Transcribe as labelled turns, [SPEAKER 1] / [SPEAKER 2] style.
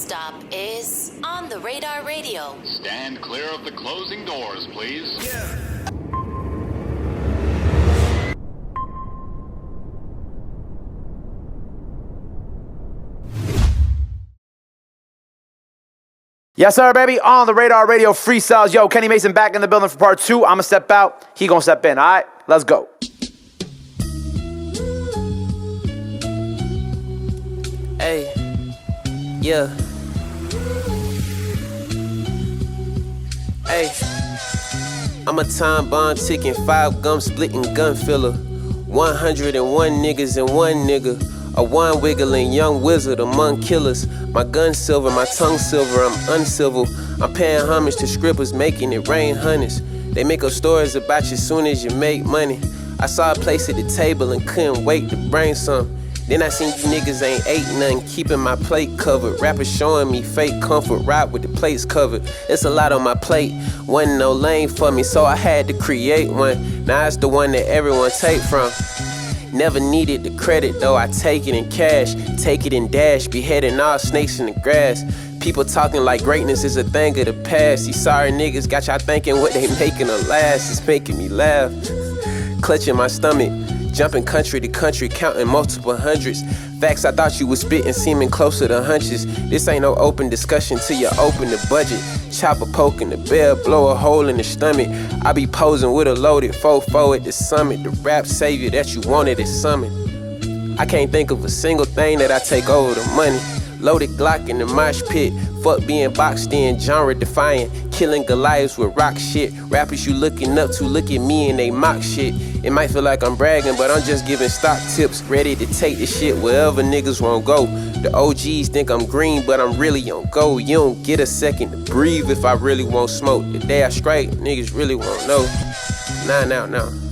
[SPEAKER 1] stop is On the Radar Radio.
[SPEAKER 2] Stand clear of the closing doors, please.
[SPEAKER 3] Yeah.
[SPEAKER 4] Yes, sir, baby. On the Radar Radio freestyles. Yo, Kenny Mason back in the building for part 2. I'ma step out. He gonna step in. All right, let's go.
[SPEAKER 5] Hey, yeah. Hey, I'm a time bomb ticking, 5 gum splitting gun filler. 101 niggas and one nigga. A one wiggling young wizard among killers. My gun silver, my tongue silver, I'm uncivil. I'm paying homage to scribblers, making it rain hundreds. They make up stories about you soon as you make money. I saw a place at the table and couldn't wait to bring some. Then I seen you niggas ain't ate nothing, keeping my plate covered. Rappers showing me fake comfort, ride with the plates covered. It's a lot on my plate, wasn't no lane for me, so I had to create one. Now it's the one that everyone take from. Never needed the credit though, I take it in cash, take it in dash, beheading all snakes in the grass. People talking like greatness is a thing of the past. These sorry niggas got y'all thinking what they making a last. It's making me laugh, clutching my stomach, jumping country to country, counting multiple hundreds. Facts I thought you was spitting seeming closer to hunches. This ain't no open discussion till you open the budget. Chopper poking the bell, blow a hole in the stomach. I be posing with a loaded 4-4 at the summit. The rap savior that you wanted is summoned. I can't think of a single thing that I take over the money. Loaded Glock in the mosh pit. Fuck being boxed in, genre defying. Killing Goliaths with rock shit. Rappers you looking up to look at me and they mock shit. It might feel like I'm bragging, but I'm just giving stock tips. Ready to take the shit wherever niggas won't go. The OGs think I'm green, but I'm really on go. You don't get a second to breathe if I really won't smoke. The day I strike, niggas really won't know. Nah.